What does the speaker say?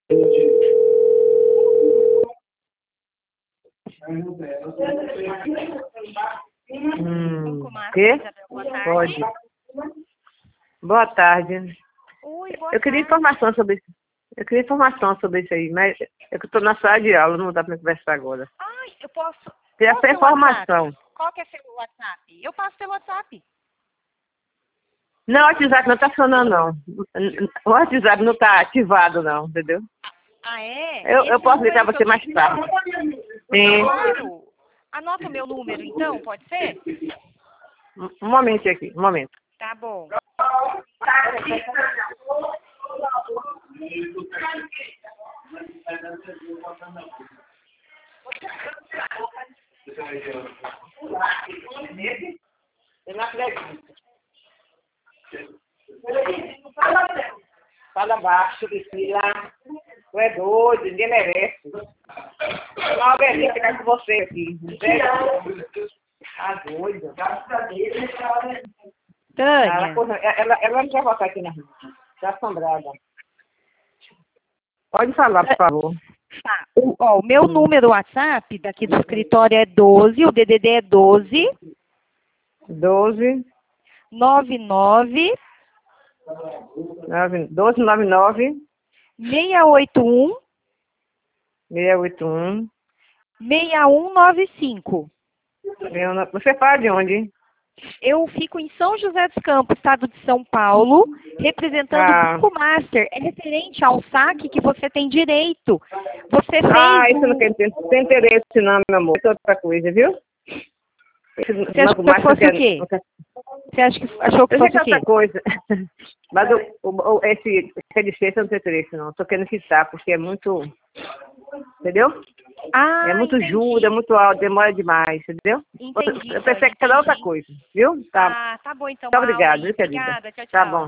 Quê? Boa tarde. Pode. Boa tarde. Oi, boa Eu queria tarde. informação sobre isso. Eu queria informação sobre isso aí, mas eu estou na sala de aula, não dá para conversar agora. Ai, eu posso... Queria Qual que essa é o WhatsApp? informação. Qual que é seu WhatsApp? Eu passo pelo WhatsApp. Não, o WhatsApp não está funcionando, não. O WhatsApp não está ativado, não, entendeu? Ah, é? Eu Esse posso ligar número você que eu mais te- tarde. Sim. Claro. Anota o meu número, então, pode ser? Um momento aqui, um momento. Tá bom. Eu não acredito. Fala baixo, Priscila. Tu é doido, ninguém merece. Uma alegria ficar com você aqui. Tá doido. Tânia. Ela não quer voltar aqui na rua. Tá assombrada. Pode falar, por favor. Tá. O meu número WhatsApp daqui do escritório é 12, o DDD é 12 12 99 1299 681 681. 6195. Você fala de onde? Eu fico em São José dos Campos, estado de São Paulo, representando o Banco Master. É referente ao saque que você tem direito. Você fez Isso não tem interesse não, meu amor. Isso é outra coisa, viu? Você achou que fosse o quê? Você achou que Eu sei fosse que o é quê? outra coisa. Mas esse licença não tem interesse, não. Estou querendo quitar, porque é muito... Entendeu? Ah, É muito entendi. juros, é muito alto, demora demais, entendeu? Entendi, Eu pensei Tânia, que era outra entendi. coisa, viu? Tá. Tá bom então. Muito obrigada, viu, querida? Obrigada, tchau, Tá tchau. bom.